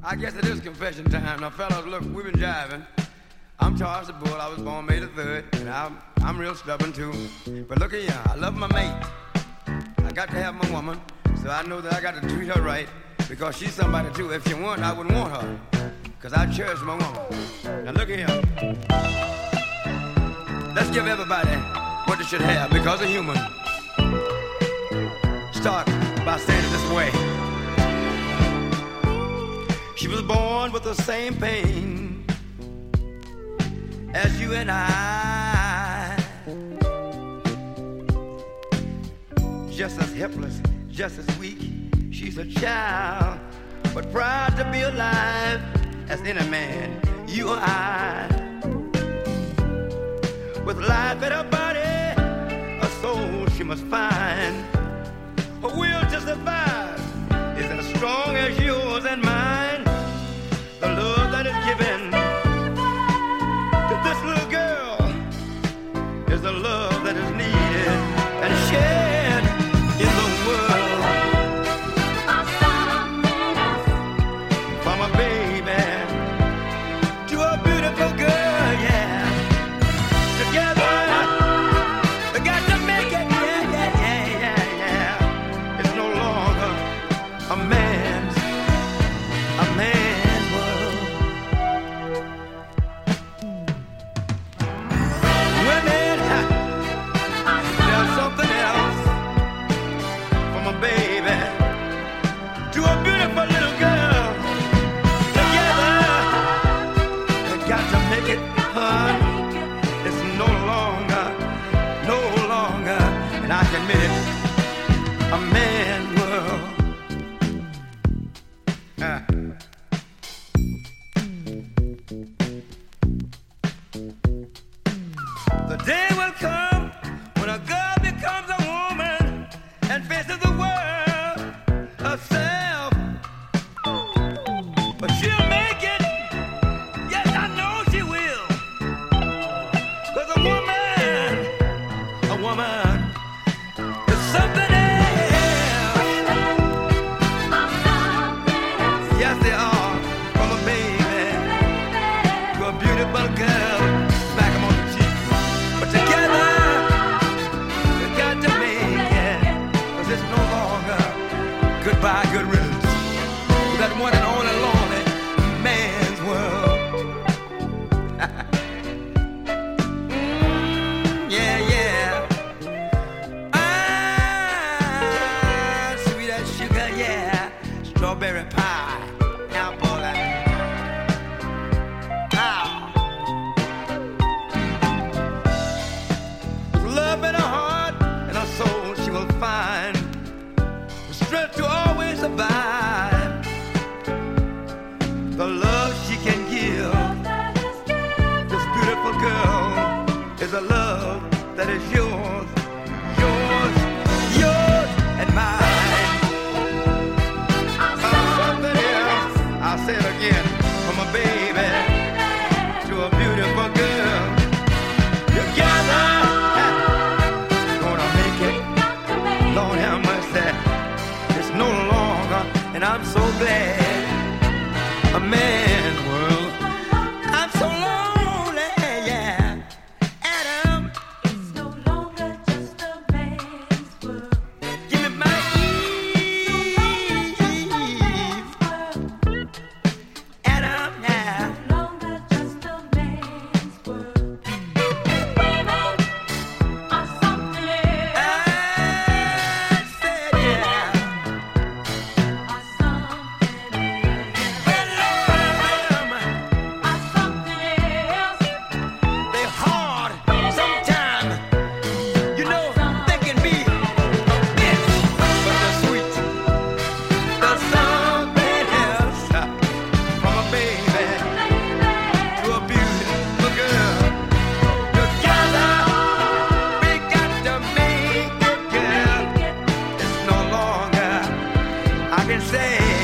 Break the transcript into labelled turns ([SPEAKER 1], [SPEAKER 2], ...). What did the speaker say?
[SPEAKER 1] I guess it is confession time. Now, fellas, look, we've been jiving. I'm Charles the Bull. I was born May the 3rd, and I'm real stubborn, too. But look at here, I love my mate. I got to have my woman, so I know that I got to treat her right, because she's somebody, too. If she weren't, I wouldn't want her, because I cherish my woman. Now, look at here. Let's give everybody what they should have, because they're human. Start by saying it this way. She was born with the same pain as you and I, just as helpless, just as weak. She's a child, but proud to be alive as any man, you or I. With life in her body, a soul she must find. Her will to survive is as strong as yours and mine. The love that is given to this little girl is the love that is needed and shared in the world. From a baby to a beautiful girl, yeah. Together, we got to make it, yeah. It's no longer a man's world. Women, there's something else. From a baby to a beautiful little girl. Together, they got to make it, hun. It's no longer, and I can admit it, a man's world. The day will come when a girl becomes a woman and faces the world herself. But she'll make it. Yes, I know she will. 'Cause a woman is something else. Yes, they are. From a baby to a beautiful girl. Smack 'em on the cheek. But together, we got to make it. 'Cause it's no longer goodbye, good riddance. That one and only lonely man's world. Yeah. Sweet as sugar, yeah. Strawberry pie. Apple and love in her heart and her soul, she will find the strength to always survive. The love she can give this beautiful girl is a love that is yours and mine. Something else, I'll say it again, from a baby to a beautiful girl. Together, gonna make it. Lord have mercy, it's no longer, and I'm so glad, a man's world. I'm so lonely, yeah. Adam,
[SPEAKER 2] It's no longer just a man's world.
[SPEAKER 1] give me my Eve. Adam, yeah.
[SPEAKER 2] No longer just a man's world. Women are something else.
[SPEAKER 1] I said, yeah.
[SPEAKER 2] Are something else.
[SPEAKER 1] Well,
[SPEAKER 2] Are something else.
[SPEAKER 1] they hard sometimes. You know, they can be a bitch, but they're sweet. There's something else from a baby to a beautiful girl. Together, we got to make it, girl. It's no longer, I can say,